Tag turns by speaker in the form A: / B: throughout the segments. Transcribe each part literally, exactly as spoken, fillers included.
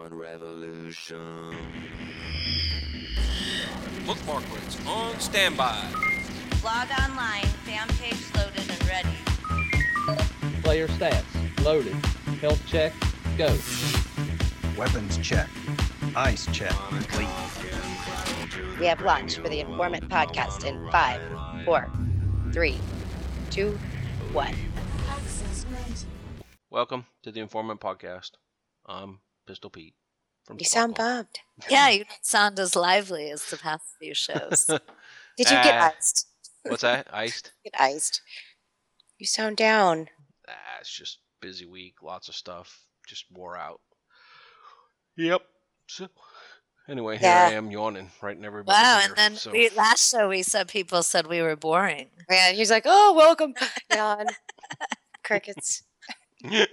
A: One revolution.
B: Bookmarklets on standby.
C: Log online, fan page loaded and ready.
D: Player stats, loaded. Health check, go.
E: Weapons check. Ice check, complete.
F: We have launched for the Informant Podcast in five, four, three, two, one.
B: Welcome to the Informant Podcast. I'm Pistol Pete. From
F: You sound
B: Stockholm.
F: bummed.
G: Yeah, you don't sound as lively as the past few shows.
F: Did you get
B: Ah.
F: iced?
B: What's that? Iced?
F: Get iced. You sound down.
B: Ah, it's just busy week, lots of stuff. Just wore out. Yep. So, anyway, here
F: Yeah.
B: I am yawning right in everybody's
G: Wow,
B: ear,
G: and then
B: so.
G: we, last show we said people said we were boring.
F: Yeah, he's like, oh, welcome. Yawn. Crickets.
B: Uh,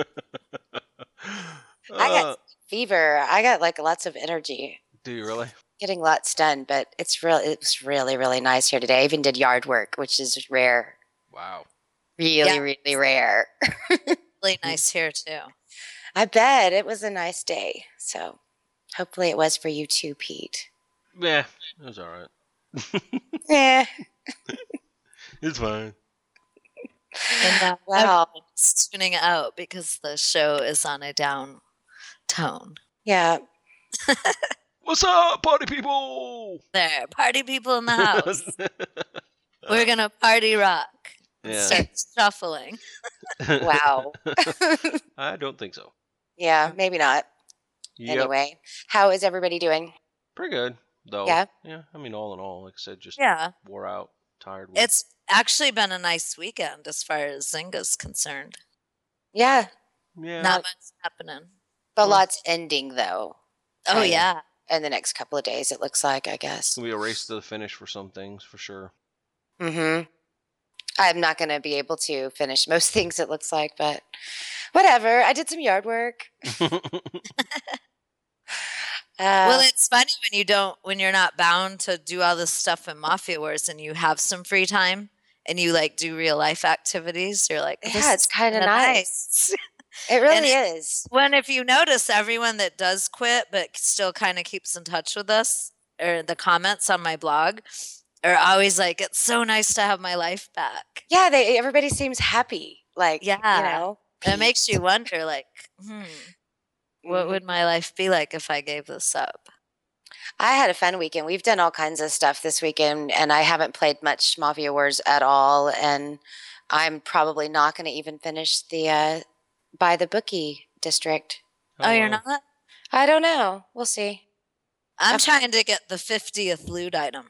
F: I got fever. I got like lots of energy.
B: do you really?
F: Getting lots done, but it's real. It was really, really nice here today. I even did yard work, which is rare.
B: Wow.
F: Really,
G: Yeah.
F: really rare.
G: Really nice here too.
F: I bet it was a nice day. So hopefully it was for you too, Pete.
B: Yeah, it was all right.
F: Yeah.
B: It's fine.
G: And now
F: Wow.
G: everyone's tuning out because the show is on a down tone.
F: Yeah.
B: What's up, party people?
G: There, party people in the house. We're gonna party rock.
B: Yeah.
G: Start shuffling.
F: Wow.
B: I don't think so.
F: Yeah, maybe not.
B: Yep.
F: Anyway, how is everybody doing?
B: Pretty good, though.
F: Yeah?
B: Yeah, I mean, all in all, like I said, just
G: Yeah,
B: wore out, tired. week.
G: it's actually been a nice weekend as far as Zynga's concerned.
F: Yeah,
B: yeah.
G: Not much happening.
F: but
B: Well-
F: lots ending though.
G: Oh
F: Right.
G: yeah.
F: In the next couple of days, it looks like, I guess.
B: It's gonna be a race to the finish for some things, for sure.
F: Mm-hmm. I'm not going to be able to finish most things, it looks like, but whatever. I did some yard work. Uh,
G: Well, it's funny when you don't, when you're not bound to do all this stuff in Mafia Wars and you have some free time and you like do real life activities. You're like, this
F: yeah, it's
G: is
F: kind of
G: kinda
F: nice. It really is.
G: When if you notice, everyone that does quit but still kind of keeps in touch with us, or the comments on my blog, are always like, "It's so nice to have my life back."
F: Yeah, they everybody seems happy. Like,
G: Yeah.
F: you know.
G: And it makes you wonder, like, hmm, what
F: Mhm.
G: would my life be like if I gave this up?
F: I had a fun weekend. We've done all kinds of stuff this weekend, and I haven't played much Mafia Wars at all. And I'm probably not going to even finish the uh, Buy the Bookie district.
G: Oh, you're
B: wow.
G: not?
F: I don't know. We'll see.
G: I'm
F: Okay.
G: trying to get the fiftieth loot item.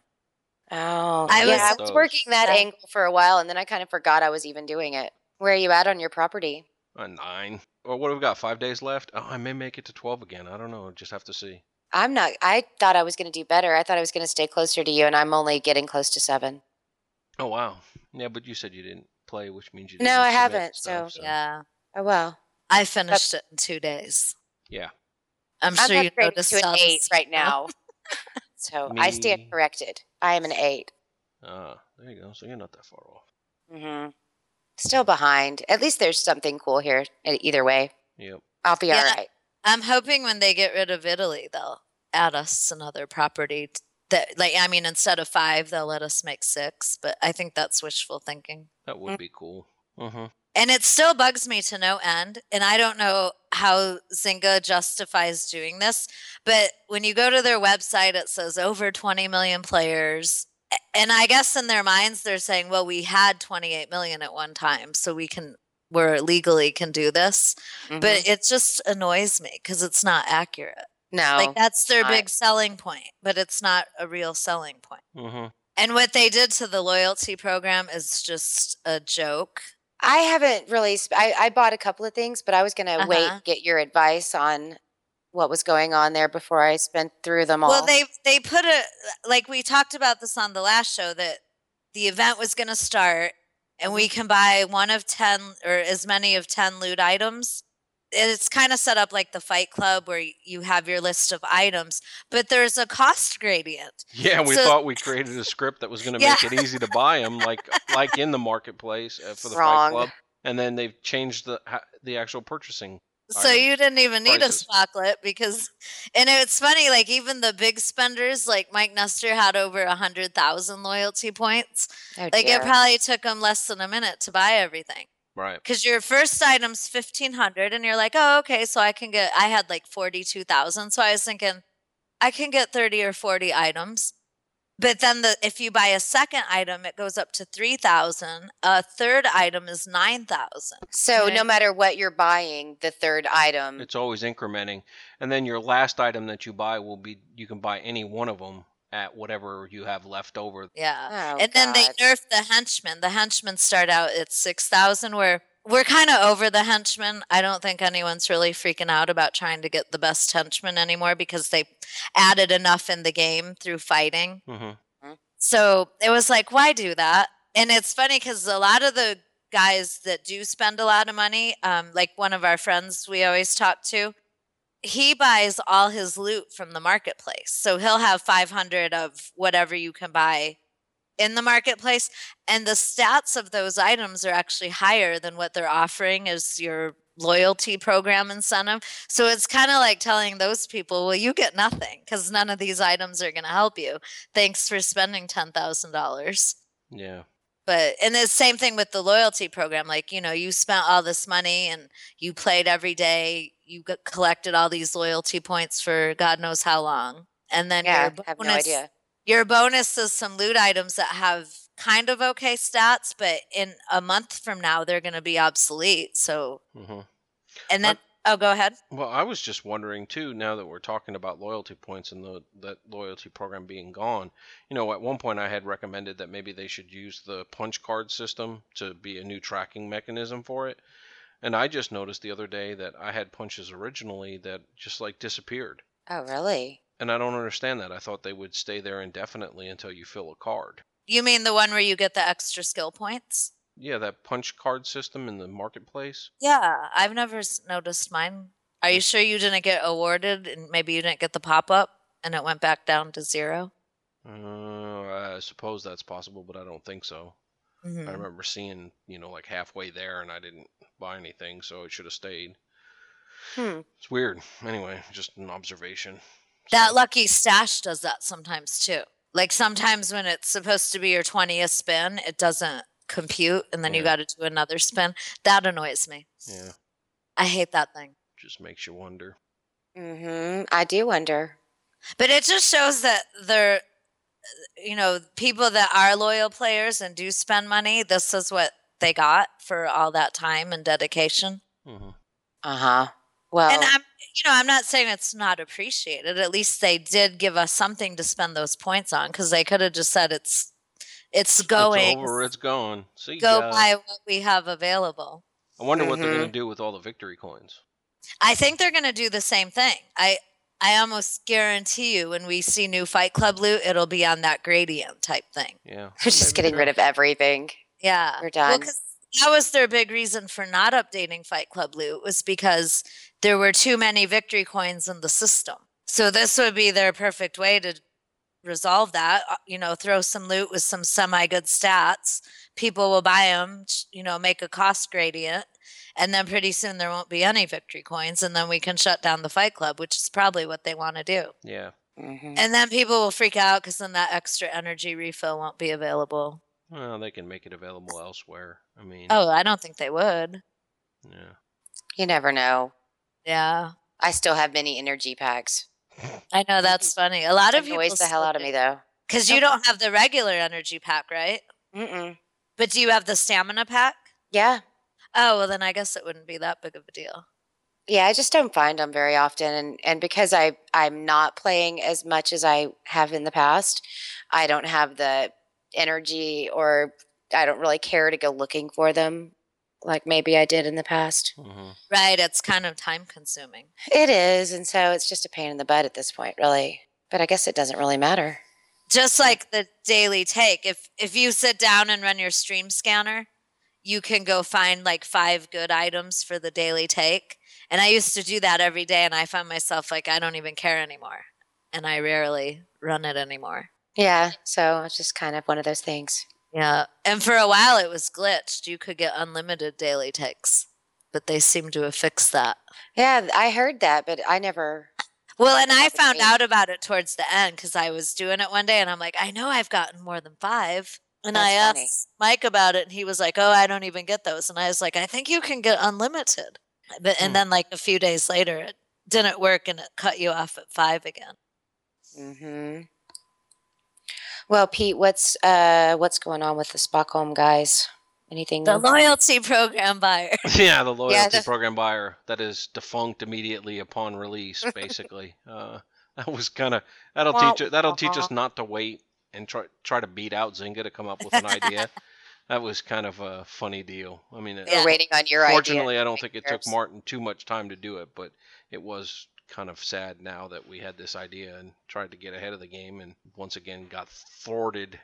F: Oh,
G: I
F: yeah,
G: was-
F: I was
B: Those.
F: working that
G: Yeah.
F: angle for a while, and then I kind of forgot I was even doing it. Where are you at on your property?
B: A nine. Or what have we got? Five days left? Oh, I may make it to twelve again. I don't know. Just have to see.
F: I'm not. I thought I was going to do better. I thought I was going to stay closer to you, and I'm only getting close to seven.
B: Oh, wow. Yeah, but you said you didn't play, which means you
F: No,
B: didn't
F: I
B: submit
F: haven't,
B: stuff,
F: so-
G: Yeah.
F: Oh well.
G: I finished it in two days.
B: Yeah.
G: I'm
F: I'm
G: sure you
F: upgraded
G: noticed
F: to an
G: all the
F: eight right
G: stuff.
F: now. So I stand
B: Me-
F: corrected. I am an eight.
B: Ah, there you go. So you're not that far off.
F: hmm Still behind. At least there's something cool here. e- Either way,
B: Yep.
F: I'll be
G: Yeah.
F: all right.
G: I'm hoping when they get rid of Italy, they'll add us another property. t- That, like, I mean, instead of five, they'll let us make six. But I think that's wishful thinking.
B: That would
F: Mm.
B: be cool. Uh-huh.
G: And it still bugs me to no end. And I don't know how Zynga justifies doing this. But when you go to their website, it says over twenty million players. A- And I guess in their minds, they're saying, well, we had twenty-eight million at one time. So we can, we're legally can do this.
F: Mhm.
G: But it just annoys me because it's not accurate.
F: no,
G: Like that's their
F: not.
G: big selling point, but it's not a real selling point.
B: Uh-huh.
G: And what they did to the loyalty program is just a joke.
F: I haven't really. Sp- I, I bought a couple of things, but I was going to wait
G: Uh-huh.
F: and get your advice on what was going on there before I spent through them all.
G: Well, they they put a like we talked about this on the last show that the event was going to start and we can buy one of ten or as many of ten loot items. It's kind of set up like the Fight Club where you have your list of items, but there's a cost gradient.
B: Yeah, we
G: So-
B: thought we created a script that was going to
G: Yeah.
B: make it easy to buy them, like like in the marketplace uh, for the
F: Wrong.
B: Fight Club. And then they've changed the ha- the actual purchasing
G: So
B: item
G: you didn't even need
B: prices.
G: a Spocklet because, and it's funny, like even the big spenders, like Mike Nestor had over a hundred thousand loyalty points.
F: Oh
G: Like
F: dear.
G: it probably took him less than a minute to buy everything.
B: Right.
G: Because your first item's fifteen hundred, and you're like, oh, okay, so I can get. I had like forty-two thousand, so I was thinking, I can get thirty or forty items. But then the if you buy a second item, it goes up to three thousand. A third item is nine thousand.
F: So
G: Okay.
F: no matter what you're buying, the third item.
B: It's always incrementing, and then your last item that you buy will be you can buy any one of them at whatever you have left over.
G: Yeah.
F: Oh,
G: and then they
F: God.
G: nerfed the henchmen. The henchmen start out at six thousand, where we're kind of over the henchmen. I don't think anyone's really freaking out about trying to get the best henchmen anymore because they added enough in the game through fighting.
B: hmm
G: So it was like, why do that? And it's funny because a lot of the guys that do spend a lot of money, um, like one of our friends we always talk to, he buys all his loot from the marketplace. So he'll have five hundred of whatever you can buy in the marketplace. And the stats of those items are actually higher than what they're offering as your loyalty program incentive. So it's kind of like telling those people, well, you get nothing because none of these items are going to help you. Thanks for spending ten thousand dollars.
B: Yeah.
G: But, and the same thing with the loyalty program. Like, you know, you spent all this money and you played every day. You got, collected all these loyalty points for God knows how long. And then
F: Yeah,
G: your
F: I have no
G: bonus,
F: idea.
G: your bonus is some loot items that have kind of okay stats, but in a month from now, they're going to be obsolete. So,
B: hmm
G: and then, oh, go ahead.
B: Well, I was just wondering too. Now that we're talking about loyalty points and the that loyalty program being gone, you know, at one point I had recommended that maybe they should use the punch card system to be a new tracking mechanism for it. And I just noticed the other day that I had punches originally that just like disappeared.
F: Oh, really?
B: And I don't understand that. I thought they would stay there indefinitely until you fill a card.
G: You mean the one where you get the extra skill points?
B: Yeah, that punch card system in the marketplace.
G: Yeah, I've never s- noticed mine. Are you sure you didn't get awarded and maybe you didn't get the pop up and it went back down to zero?
B: Uh, I suppose that's possible, but I don't think so.
G: Mhm.
B: I remember seeing, you know, like halfway there and I didn't buy anything, so it should have stayed.
F: Hmm.
B: It's weird. Anyway, just an observation.
G: That
B: So-
G: lucky stash does that sometimes too. Like sometimes when it's supposed to be your twentieth spin, it doesn't compute and then you
B: Yeah.
G: got to do another spin. That annoys me.
B: Yeah,
G: I hate that thing.
B: just makes you wonder.
F: Mm-hmm. I do wonder.
G: But it just shows that they're, you know, people that are loyal players and do spend money, this is what they got for all that time and dedication.
B: hmm
F: Uh-huh. Well,
G: And I'm, you know, I'm not saying it's not appreciated. At least they did give us something to spend those points on because they could have just said it's, it's going.
B: It's over. It's gone. See
G: Go
B: ya.
G: buy what we have available.
B: I wonder what they're
F: Mhm.
B: going to do with all the victory coins.
G: I think they're going to do the same thing. I I almost guarantee you when we see new Fight Club loot, it'll be on that gradient type thing.
B: Yeah.
F: they're just getting rid of everything.
G: Yeah.
F: We're
G: Well,
F: done.
G: 'cause that was their big reason for not updating Fight Club loot was because there were too many victory coins in the system. So this would be their perfect way to resolve that. uh, You know, throw some loot with some semi good stats. People will buy them, you know, make a cost gradient. And then pretty soon there won't be any victory coins. And then we can shut down the Fight Club, which is probably what they want to do.
B: Yeah.
F: Mm-hmm.
G: And then people will freak out because then that extra energy refill won't be available.
B: Well, they can make it available elsewhere. I mean,
G: Oh, I don't think they would.
B: yeah.
F: You never know.
G: Yeah.
F: I still have many energy packs.
G: I know that's funny. A lot
F: It
G: of people
F: annoys the hell out of me, though.
G: because you don't have the regular energy pack, right?
F: Mm-mm.
G: But do you have the stamina pack?
F: Yeah.
G: Oh, well, then I guess it wouldn't be that big of a deal.
F: Yeah, I just don't find them very often, and and because I I'm not playing as much as I have in the past, I don't have the energy, or I don't really care to go looking for them like maybe I did in the past.
B: hmm
G: Right. It's kind of time consuming.
F: It is, and so it's just a pain in the butt at this point, really. But I guess it doesn't really matter.
G: Just like the daily take. If if you sit down and run your stream scanner, you can go find like five good items for the daily take. And I used to do that every day, and I found myself like I don't even care anymore. And I rarely run it anymore.
F: Yeah, so it's just kind of one of those things.
G: Yeah. And for a while it was glitched. You could get unlimited daily takes. but they seem to have fixed that.
F: Yeah, I heard that, but I never.
G: Well, and I
F: happened to
G: found
F: me.
G: out about it towards the end because I was doing it one day and I'm like, I know I've gotten more than five. And I
F: That's funny.
G: asked Mike about it and he was like, oh, I don't even get those. And I was like, I think you can get unlimited. But and
B: Hmm.
G: then like a few days later, it didn't work and it cut you off at five again.
F: Mm-hmm. Well, Pete, what's uh what's going on with the Stockholm guys? Anything?
G: The
F: new?
G: loyalty program buyer.
B: Yeah, the loyalty
F: the-
B: program buyer that is defunct immediately upon release, basically. uh, that was kind of that'll
F: Wah,
B: teach that'll teach
F: wah.
B: us not to wait and try try to beat out Zynga to come up with an idea. That was kind of a funny deal. I mean, it-
F: We're
G: Yeah.
F: waiting on your idea.
B: fortunately, I don't think it took
F: Yours.
B: Martin too much time to do it, but it was kind of sad now that we had this idea and tried to get ahead of the game, and once again got thwarted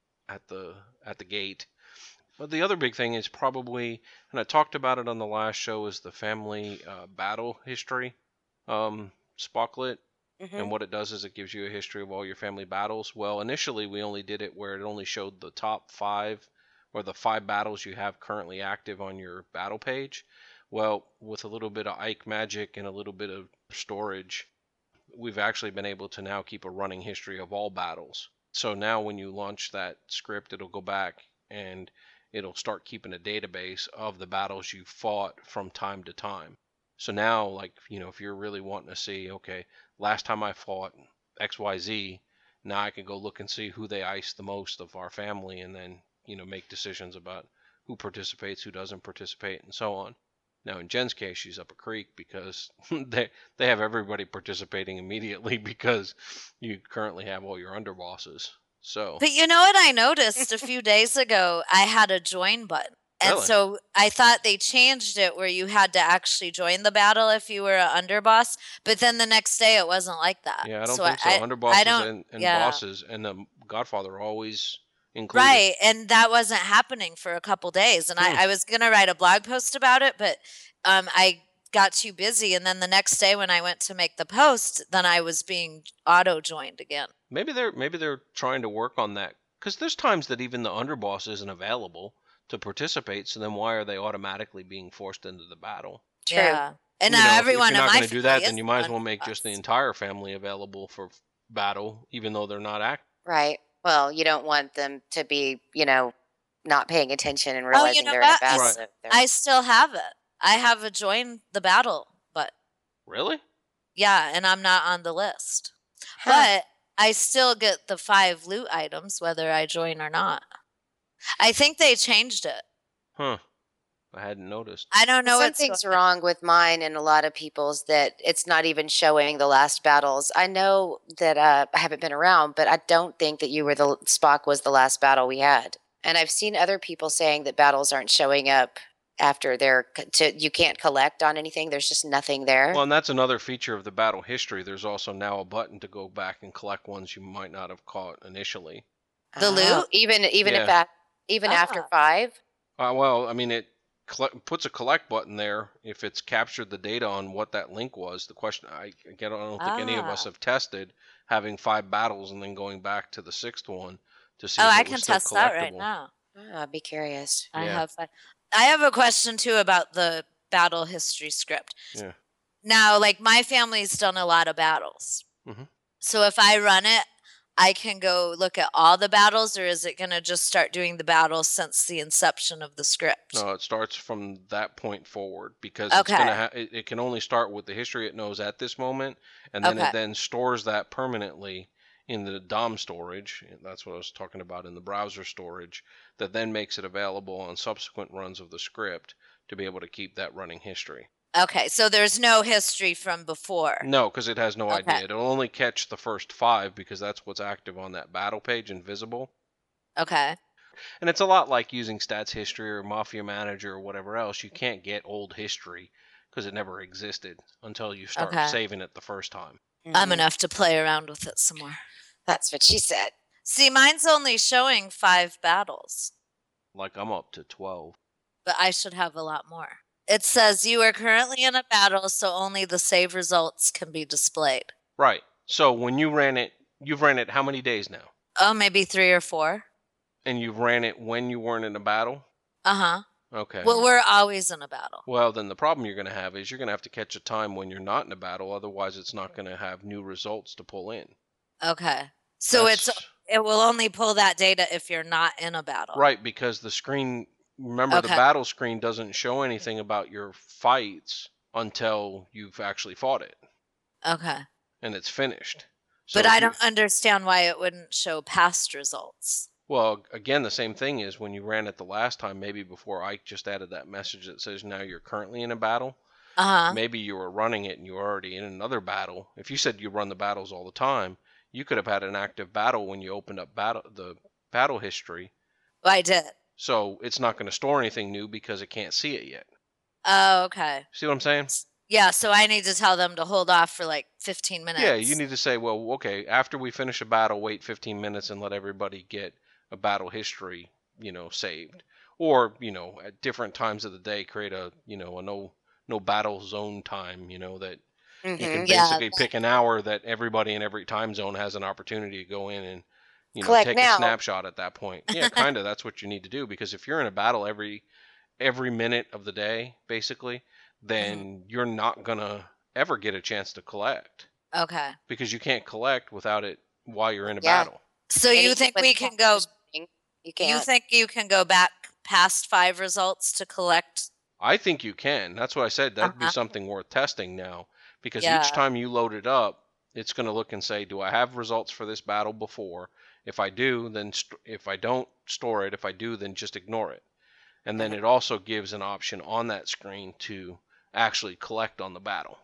B: at the at the gate. But the other big thing is probably, and I talked about it on the last show, is the family uh, battle history um, Spocklet.
F: Mhm.
B: And what it does is it gives you a history of all your family battles. Well, initially we only did it where it only showed the top five, or the five battles you have currently active on your battle page. Well, with a little bit of Ike magic and a little bit of storage, we've actually been able to now keep a running history of all battles. So now when you launch that script, it'll go back and it'll start keeping a database of the battles you fought from time to time. So now, like, you know, if you're really wanting to see, okay, last time I fought X Y Z, now I can go look and see who they iced the most of our family, and then, you know, make decisions about who participates, who doesn't participate, and so on. Now, in Jen's case, she's up a creek because they they have everybody participating immediately because you currently have all your underbosses. So,
G: But you know what I noticed a few days ago? I had a join button. And
B: Really?
G: so I thought they changed it where you had to actually join the battle if you were an underboss. But then the next day it wasn't like that.
B: yeah, I don't
G: so
B: think so.
G: I,
B: Underbosses
G: I don't,
B: and, and
G: yeah.
B: bosses and the Godfather are always included.
G: Right. And that wasn't happening for a couple days. And
B: Hmm.
G: I, I was going to write a blog post about it, but um, I got too busy. And then the next day when I went to make the post, then I was being auto joined again.
B: Maybe they're maybe they're trying to work on that, because there's times that even the underboss isn't available to participate. So then why are they automatically being forced into the battle?
F: True.
G: Yeah. And
B: You
G: now
B: know, if-
G: everyone
B: if you're
G: in
B: not
G: my
B: going to do that,
G: family
B: then
G: is
B: you might as
G: an
B: well make just the
G: underboss.
B: entire family available for battle, even though they're not active.
F: Right. Well, you don't want them to be, you know, not paying attention and
G: Oh,
F: realizing
G: you know
F: they're in a
G: what?
F: battle.
B: Right.
F: so they're-
G: I still have it. I have a join the battle, but
B: Really?
G: yeah, and I'm not on the list.
F: Huh.
G: But I still get the five loot items whether I join or not. I think they changed it.
B: Huh. I hadn't noticed.
G: I don't know what's
F: Something's
G: going on.
F: wrong with mine and a lot of people's that it's not even showing the last battles. I know that uh, I haven't been around, but I don't think that you were the Spock was the last battle we had. And I've seen other people saying that battles aren't showing up after they're c- to you can't collect on anything. There's just nothing there.
B: Well, and that's another feature of the battle history. There's also now a button to go back and collect ones you might not have caught initially.
G: The
F: Oh,
G: loot?
F: even even if
B: Yeah.
F: a- even after
G: Ah.
F: five.
B: Uh, well, I mean, it colle- puts a collect button there if it's captured the data on what that link was. The question, I, again, I don't think any of us
G: Ah.
B: have tested having five battles and then going back to the sixth one to see
G: Oh,
B: if
G: I
B: it
G: can
B: was still
G: test that right
B: collectible.
G: now.
F: Oh, I'd be curious.
G: I
B: Yeah.
G: have fun. I have a question too about the battle history script.
B: Yeah.
G: Now, like my family's done a lot of battles.
B: Mhm.
G: So if I run it, I can go look at all the battles, or is it going to just start doing the battles since the inception of the script?
B: No, it starts from that point forward because it's
G: Okay.
B: gonna ha- it, it can only start with the history it knows at this moment, and then
G: Okay.
B: it then stores that permanently in the D O M storage. That's what I was talking about in the browser storage. That then makes it available on subsequent runs of the script to be able to keep that running history.
G: Okay, so there's no history from before.
B: No, because it has no
G: Okay.
B: idea. It'll only catch the first five because that's what's active on that battle page and visible.
G: Okay.
B: And it's a lot like using Stats History or Mafia Manager or whatever else. You can't get old history because it never existed until you start
G: Okay.
B: saving it the first time.
G: I'm
F: Mhm.
G: going to have to play around with it some more.
F: That's what she said.
G: See, mine's only showing five battles,
B: Like I'm up to twelve.
G: but I should have a lot more. It says you are currently in a battle, so only the save results can be displayed.
B: Right. So when you ran it, you've ran it how many days now?
G: Oh, maybe three or four.
B: And you've ran it when you weren't in a battle?
G: Uh huh.
B: Okay.
G: Well, we're always in a battle.
B: Well, then the problem you're going to have is you're going to have to catch a time when you're not in a battle. Otherwise, it's not going to have new results to pull in.
G: Okay. So it's
B: That's-
G: it will only pull that data if you're not in a battle.
B: Right, because the screen, remember, the
G: Okay.
B: battle screen doesn't show anything about your fights until you've actually fought it
G: Okay.
B: and it's finished. So
G: But
B: if
G: I
B: you-
G: don't understand why it wouldn't show past results.
B: Well, again, the same thing is when you ran it the last time, maybe before Ike just added that message that says now you're currently in a battle.
G: Uh-huh.
B: Maybe you were running it and you were already in another battle. If you said you run the battles all the time, you could have had an active battle when you opened up battle the battle history.
G: Well, I did.
B: So it's not going to store anything new because it can't see it yet.
G: Oh, okay.
B: See what I'm saying?
G: Yeah, so I need to tell them to hold off for like fifteen minutes.
B: Yeah, you need to say, well, okay, after we finish a battle, wait fifteen minutes and let everybody get a battle history, you know, saved. Or, you know, at different times of the day, create a, you know, a no no battle zone time, you know, that you can
F: Mhm.
G: Yeah.
B: basically pick an hour that everybody in every time zone has an opportunity to go in and, you know,
F: Collect
B: take
F: now.
B: a snapshot at that point. Yeah, kind of. That's what you need to do, because if you're in a battle every every minute of the day, basically, then
G: Mm-hmm.
B: you're not gonna ever get a chance to collect,
G: Okay.
B: because you can't collect without it while you're in a
F: Yeah.
B: battle.
G: So you
F: Anything
G: think
F: with
G: we can go
F: captures, You
G: you
F: can't.
G: think you can go back past five results to collect?
B: I think you can. That's what I said. That'd be
G: Uh-huh.
B: something worth testing now, because
G: Yeah.
B: each time you load it up, it's going to look and say, do I have results for this battle before? If I do, then st- if I don't, store it. If I do, then just ignore it. And then
F: Mhm.
B: it also gives an option on that screen to actually collect on the battle.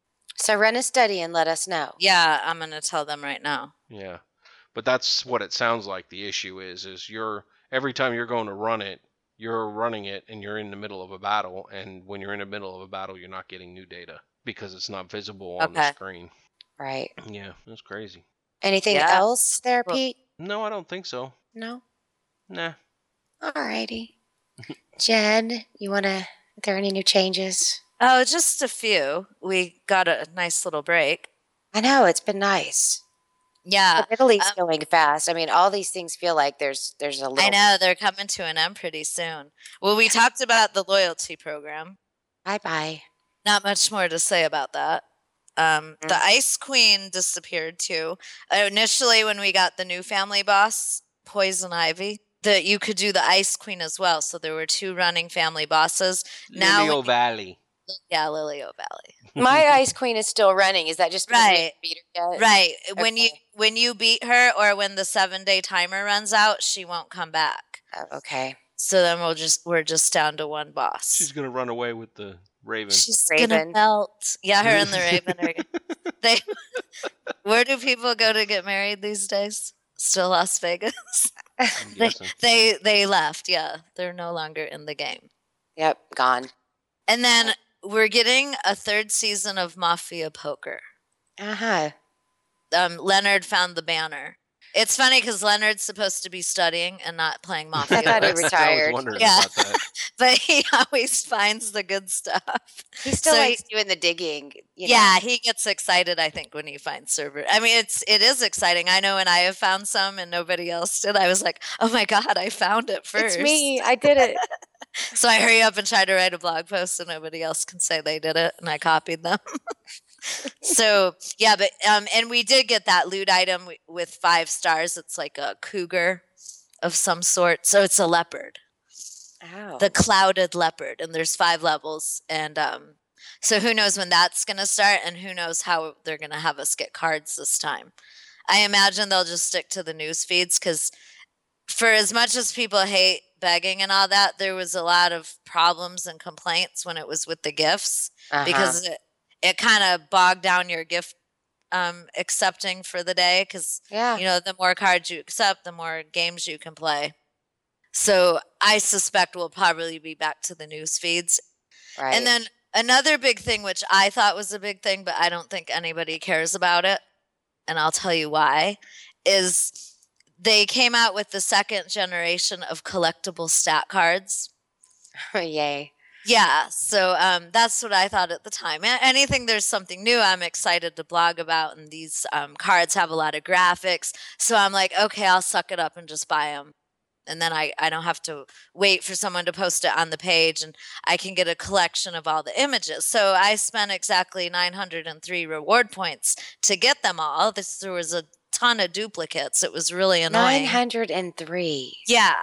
F: So run a study and let us know.
G: Yeah, I'm going to tell them right now.
B: Yeah. But that's what it sounds like the issue is, is you're, every time you're going to run it, you're running it and you're in the middle of a battle. And when you're in the middle of a battle, you're not getting new data because it's not visible on the
G: Okay.
B: screen.
F: Right.
B: Yeah, that's crazy.
F: Anything
G: Yeah.
F: else there,
G: Well-
F: Pete?
B: No, I don't think so.
F: No?
B: Nah.
F: Alrighty. Jen, you want to, are there any new changes?
G: Oh, just a few. We got a nice little break.
F: I know, it's been nice.
G: Yeah.
F: But Italy's
G: um,
F: going fast. I mean, all these things feel like there's there's a little.
G: I know they're coming to an end pretty soon. Well, we talked about the loyalty program.
F: Bye bye.
G: Not much more to say about that. Um,
F: Mm.
G: The Ice Queen disappeared too. Uh, initially, when we got the new family boss, Poison Ivy, that you could do the Ice Queen as well. So there were two running family bosses. Now
B: Lilio
G: when you-
B: Valley.
G: Yeah, Lilio Valley.
F: My Ice Queen is still running. Is that just because we
G: Right.
F: haven't beat her yet?
G: Right. When you
F: Okay.
G: when you beat her or when the seven day timer runs out, she won't come back.
F: Oh, okay.
G: So then we'll just we're just down to one boss.
B: She's gonna run away with the Raven.
G: She's gonna
F: Raven.
G: melt. Yeah, her and the Raven are. They. Where do people go to get married these days? Still Las Vegas.
B: I'm
G: they,
B: guessing.
G: they they left. Yeah, they're no longer in the game.
F: Yep, gone.
G: And then we're getting a third season of Mafia Poker.
F: Uh huh.
G: Um, Leonard found the banner. It's funny because Leonard's supposed to be studying and not playing Mafia.
F: I thought he
G: Poker,
F: retired.
B: I was wondering
G: Yeah.
B: about that.
G: but he always finds the good stuff.
F: He still
G: So
F: likes doing the digging. You know?
G: Yeah, he gets excited, I think, when he finds server. I mean, it's it is exciting. I know when I have found some and nobody else did, I was like, oh my God, I found it first.
F: It's me. I did it.
G: So I hurry up and try to write a blog post so nobody else can say they did it, and I copied them. So yeah, but um, and we did get that loot item wi- with five stars. It's like a cougar of some sort. So it's a leopard,
F: Oh.
G: the clouded leopard, and there's five levels. And um, so who knows when that's gonna start, and who knows how they're gonna have us get cards this time. I imagine they'll just stick to the news feeds because for as much as people hate begging and all that, there was a lot of problems and complaints when it was with the gifts
F: Uh-huh.
G: because it, it kind of bogged down your gift um, accepting for the day because,
F: yeah.
G: you know, the more cards you accept, the more games you can play. So I suspect we'll probably be back to the news feeds.
F: Right.
G: And then another big thing, which I thought was a big thing, but I don't think anybody cares about it, and I'll tell you why, is they came out with the second generation of collectible stat cards.
F: Yay.
G: Yeah, so um, that's what I thought at the time. A- Anything there's something new, I'm excited to blog about, and these um, cards have a lot of graphics. So I'm like, okay, I'll suck it up and just buy them. And then I, I don't have to wait for someone to post it on the page, and I can get a collection of all the images. So I spent exactly nine hundred three reward points to get them all. This, there was a ton of duplicates. It was really annoying.
F: nine hundred three.
G: Yeah.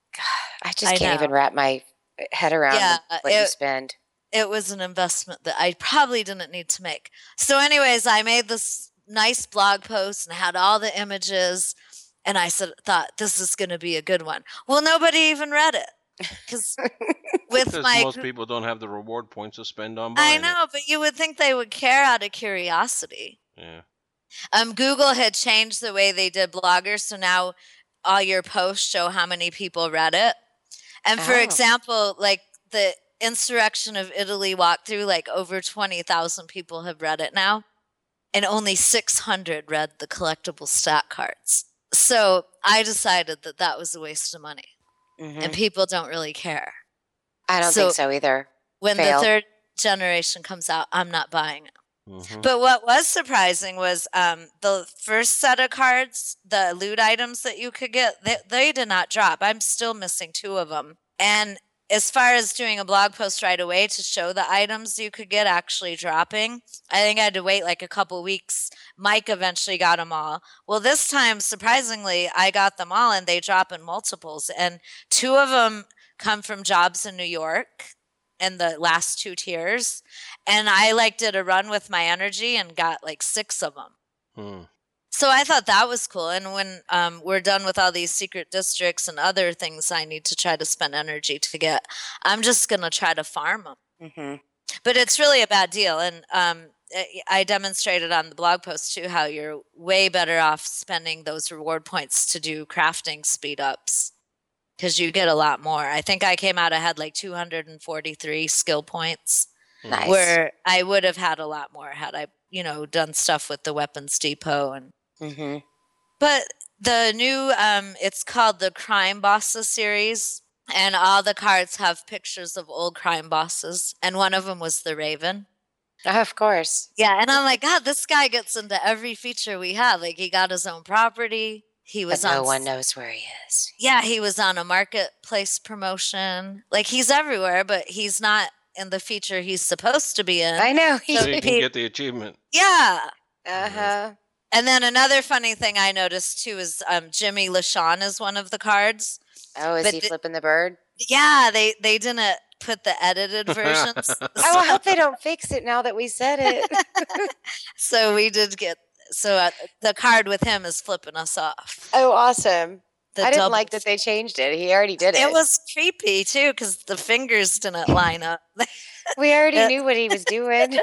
F: I just
G: I
F: can't
G: know.
F: even wrap my head around
G: Yeah,
F: what you
G: it-
F: spend.
G: It was an investment that I probably didn't need to make. So anyways, I made this nice blog post and had all the images, and I said, thought this is going to be a good one. Well, nobody even read it because with
B: Because
G: my
B: most people don't have the reward points to spend on
G: I
B: buying it.
G: know, but you would think they would care out of curiosity.
B: Yeah.
G: Um, Google had changed the way they did bloggers, so now all your posts show how many people read it. And for
F: Oh.
G: example, like the Insurrection of Italy walkthrough, like over twenty thousand people have read it now, and only six hundred read the collectible stat cards. So I decided that that was a waste of money,
F: Mhm.
G: and people don't really care.
F: I don't
G: so-
F: think so either.
G: When
F: Fail.
G: the third generation comes out, I'm not buying it.
B: Mhm.
G: But what was surprising was um, the first set of cards, the loot items that you could get, they, they did not drop. I'm still missing two of them. And as far as doing a blog post right away to show the items you could get actually dropping, I think I had to wait like a couple weeks. Mike eventually got them all. Well, this time, surprisingly, I got them all, and they drop in multiples. And two of them come from jobs in New York in the last two tiers. And I like did a run with my energy and got like six of them.
B: Hmm.
G: So I thought that was cool. And when um, we're done with all these secret districts and other things I need to try to spend energy to get, I'm just going to try to farm them.
F: hmm
G: But it's really a bad deal. And um, I- I demonstrated on the blog post too how you're way better off spending those reward points to do crafting speed ups because you get a lot more. I think I came out, I had like two hundred forty-three skill points.
F: Nice.
G: Where I would have had a lot more had I, you know, done stuff with the weapons depot. And
F: hmm
G: but the new, um, it's called the Crime Bosses series, and all the cards have pictures of old crime bosses, and one of them was the Raven.
F: Of course.
G: Yeah, and I'm like, God, this guy gets into every feature we have. Like, he got his own property. He was
F: But no
G: on,
F: one knows where he is.
G: yeah, he was on a marketplace promotion. Like, he's everywhere, but he's not in the feature he's supposed to be in.
F: I know. He,
B: So you can
G: Pe-
B: get the achievement.
G: Yeah.
F: uh-huh.
G: And then another funny thing I noticed too is um, Jimmy LaShawn is one of the cards.
F: Oh, is
G: But
F: he
G: the-
F: flipping the bird?
G: Yeah, they they didn't put the edited versions.
F: Oh, I hope they don't fix it now that we said it.
G: So we did get so uh, the card with him is flipping us off.
F: Oh, awesome.
G: The
F: I didn't
G: double-
F: like that they changed it. He already did it.
G: It was creepy too because the fingers didn't line up.
F: we already
G: Uh,
F: knew what he was doing.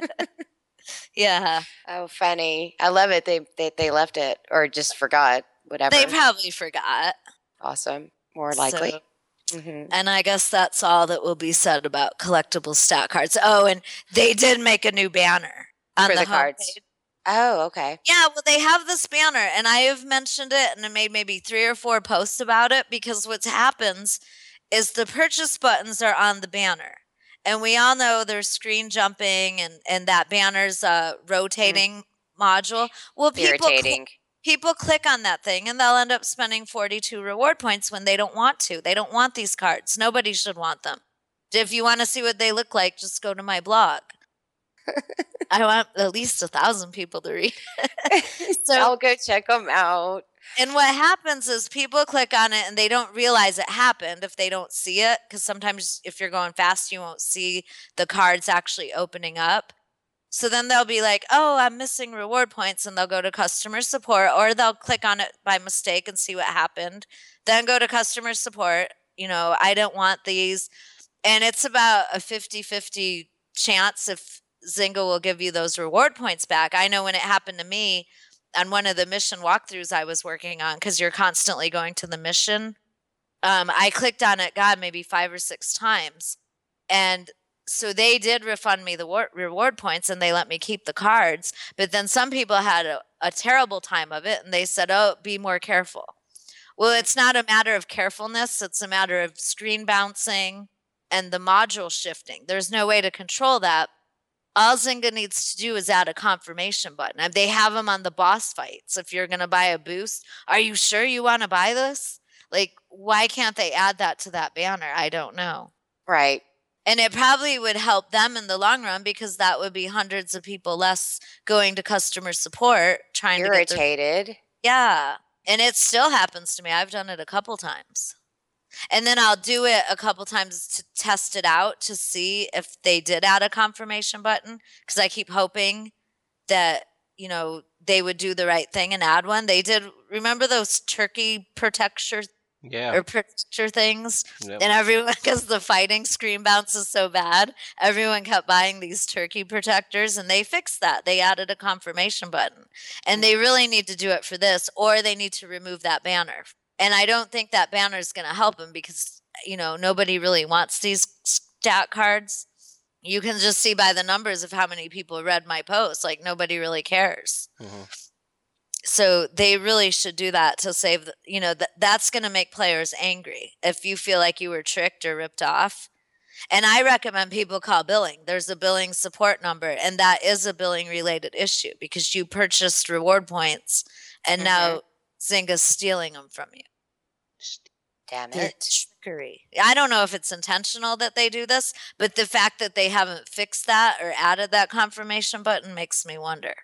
G: Yeah,
F: Oh, funny. I love it. They, they they left it or just forgot. Whatever.
G: they probably forgot.
F: awesome. More likely.
G: So-
F: hmm
G: And I guess that's all that will be said about collectible stat cards. Oh, and they did make a new banner on
F: For
G: the,
F: the cards.
G: homepage.
F: Oh, okay.
G: Yeah, well, they have this banner, and I have mentioned it, and I made maybe three or four posts about it because what happens is the purchase buttons are on the banner, and we all know there's screen jumping, and and that banner's a rotating module. Well, people cl-
F: Irritating.
G: people click on that thing, and they'll end up spending forty-two reward points when they don't want to. They don't want these cards. Nobody should want them. If you want to see what they look like, just go to my blog. I want at least a thousand people to read. So-
F: I'll go check them out.
G: And what happens is people click on it and they don't realize it happened if they don't see it. Because sometimes if you're going fast, you won't see the cards actually opening up. So then they'll be like, oh, I'm missing reward points. And they'll go to customer support, or they'll click on it by mistake and see what happened. Then go to customer support. You know, I don't want these. And it's about a fifty-fifty chance if Zynga will give you those reward points back. I know when it happened to me on one of the mission walkthroughs I was working on, because you're constantly going to the mission. Um, I clicked on it, God, maybe five or six times. And so they did refund me the war- reward points and they let me keep the cards. But then some people had a, a terrible time of it and they said, oh, be more careful. Well, it's not a matter of carefulness. It's a matter of screen bouncing and the module shifting. There's no way to control that. All Zynga needs to do is add a confirmation button. And they have them on the boss fights. If you're going to buy a boost, are you sure you want to buy this? Like, why can't they add that to that banner? I don't know.
F: Right.
G: And it probably would help them in the long run because that would be hundreds of people less going to customer support trying to get their-
F: Irritated.
G: Yeah. And it still happens to me. I've done it a couple times. And then I'll do it a couple times to test it out to see if they did add a confirmation button. Because I keep hoping that, you know, they would do the right thing and add one. They did. Remember those turkey protector
B: Yeah.
G: or protector things?
B: Yep.
G: And everyone, because the fighting screen bounce is so bad, everyone kept buying these turkey protectors, and they fixed that. They added a confirmation button. And they really need to do it for this, or they need to remove that banner. And I don't think that banner is going to help them because, you know, nobody really wants these stat cards. You can just see by the numbers of how many people read my post. Like, nobody really cares.
B: Mm-hmm.
G: So they really should do that to save, the, you know, th- that's going to make players angry if you feel like you were tricked or ripped off. And I recommend people call billing. There's a billing support number, and that is a billing related issue because you purchased reward points and
F: Mhm.
G: now Zynga's stealing them from you.
F: Damn
G: They're
F: it.
G: trickery. I don't know if it's intentional that they do this, but the fact that they haven't fixed that or added that confirmation button makes me wonder.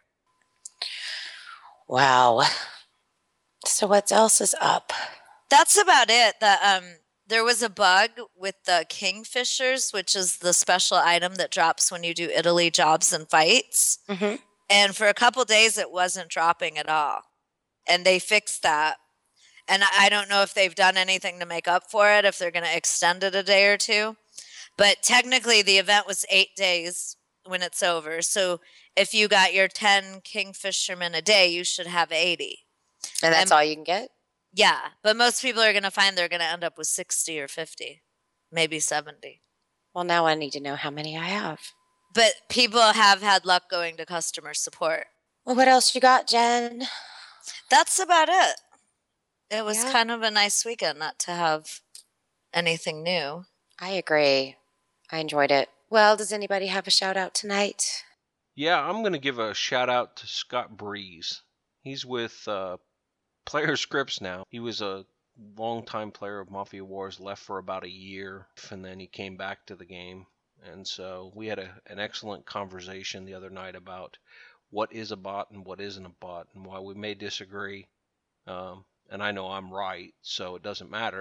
F: Wow. So what else is up?
G: That's about it. The um, there was a bug with the Kingfishers, which is the special item that drops when you do Italy jobs and fights.
F: Mm-hmm.
G: And for a couple days, it wasn't dropping at all. And they fixed that. And I I don't know if they've done anything to make up for it, if they're going to extend it a day or two. But technically, the event was eight days when it's over. So if you got your ten Kingfishermen a day, you should have eighty.
F: And that's
G: Um,
F: all you can get?
G: Yeah, but most people are going to find they're going to end up with sixty or fifty, maybe seventy.
F: Well, now I need to know how many I have.
G: But people have had luck going to customer support.
F: Well, what else you got, Jen?
G: That's about it. It was
F: Yeah.
G: kind of a nice weekend not to have anything new.
F: I agree. I enjoyed it. Well, does anybody have a shout out tonight?
B: Yeah, I'm going to give a shout out to Scott Breeze. He's with uh, Player Scripts now. He was a longtime player of Mafia Wars, left for about a year, and then he came back to the game. And so we had a, an excellent conversation the other night about what is a bot and what isn't a bot, and why we may disagree. Um, and I know I'm right, so it doesn't matter.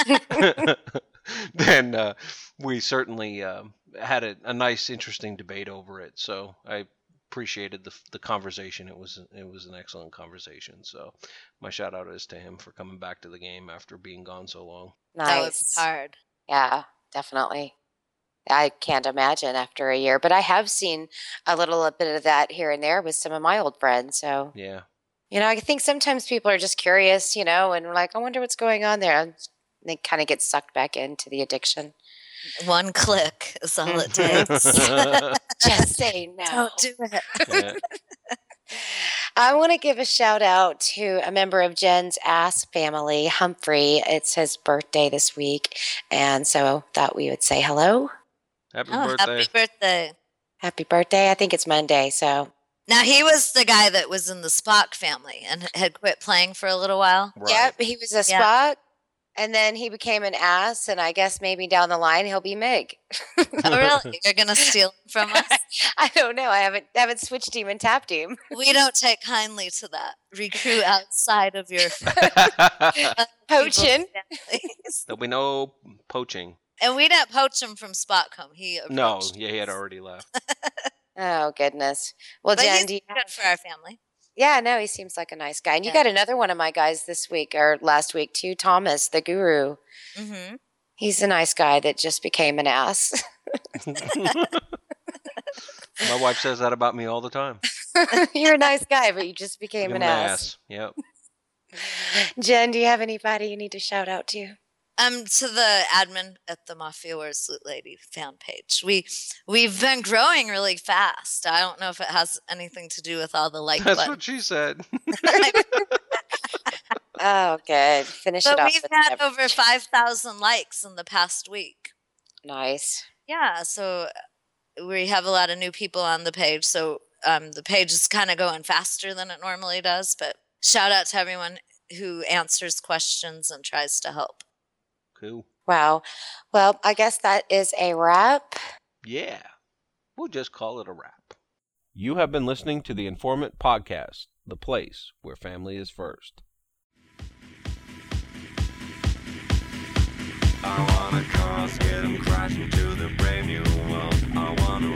B: Then uh, we certainly uh, had a, a nice, interesting debate over it. So I appreciated the the conversation. It was it was an excellent conversation. So my shout out is to him for coming back to the game after being gone so long.
G: That was
F: Nice.
G: hard.
F: Yeah, definitely. I can't imagine after a year, but I have seen a little bit of that here and there with some of my old friends. So,
B: Yeah.
F: you know, I think sometimes people are just curious, you know, and like, I wonder what's going on there. And they kind of get sucked back into the addiction.
G: One click is all it takes.
F: Just say no.
G: Don't do it.
B: Yeah.
F: I want to give a shout out to a member of Jen's Ass family, Humphrey. It's his birthday this week. And so thought we would say hello.
B: Happy
G: Oh,
B: birthday.
G: happy birthday.
F: Happy birthday. I think it's Monday. So,
G: Now, he was the guy that was in the Spock family and had quit playing for a little while.
B: Right.
F: yep, he was a
G: Yeah.
F: Spock. And then he became an ass. And I guess maybe down the line he'll be Meg.
G: Oh, really? You're going to steal him from us?
F: I don't know. I haven't haven't switched him and tapped him.
G: We don't take kindly to that. Recruit outside of your
F: Poaching.
G: families.
B: There'll be no poaching.
G: And we didn't poach him from Spockcom. He
B: No,
G: approached
B: yeah, he had
G: us.
B: already left.
F: Oh, goodness. Well,
G: But
F: Jen,
G: he's
F: do you
G: good
F: have-
G: for our family.
F: yeah, no, he seems like a nice guy. And you
G: Yeah.
F: got another one of my guys this week or last week too, Thomas, the guru.
G: Mm-hmm.
F: He's a nice guy that just became an ass.
B: My wife says that about me all the time.
F: You're a nice guy, but you just became
B: Give
F: an
B: him
F: ass.
B: Yep.
F: Jen, do you have anybody you need to shout out to?
G: Um, to the admin at the Mafia Wars Loot Lady fan page. We we've been growing really fast. I don't know if it has anything to do with all the like
B: That's
G: buttons.
B: what she said.
F: Oh, good. Finish
G: But
F: it off.
G: we've
F: with
G: had
F: the-
G: over five thousand likes in the past week.
F: Nice.
G: Yeah, so we have a lot of new people on the page. So um, the page is kind of going faster than it normally does. But shout out to everyone who answers questions and tries to help.
B: Cool.
F: Wow. Well, I guess that is a wrap.
B: Yeah. We'll just call it a wrap. You have been listening to the Informant Podcast, the place where family is first.
A: I wanna cross, get 'em crashing to the brand new world. I wanna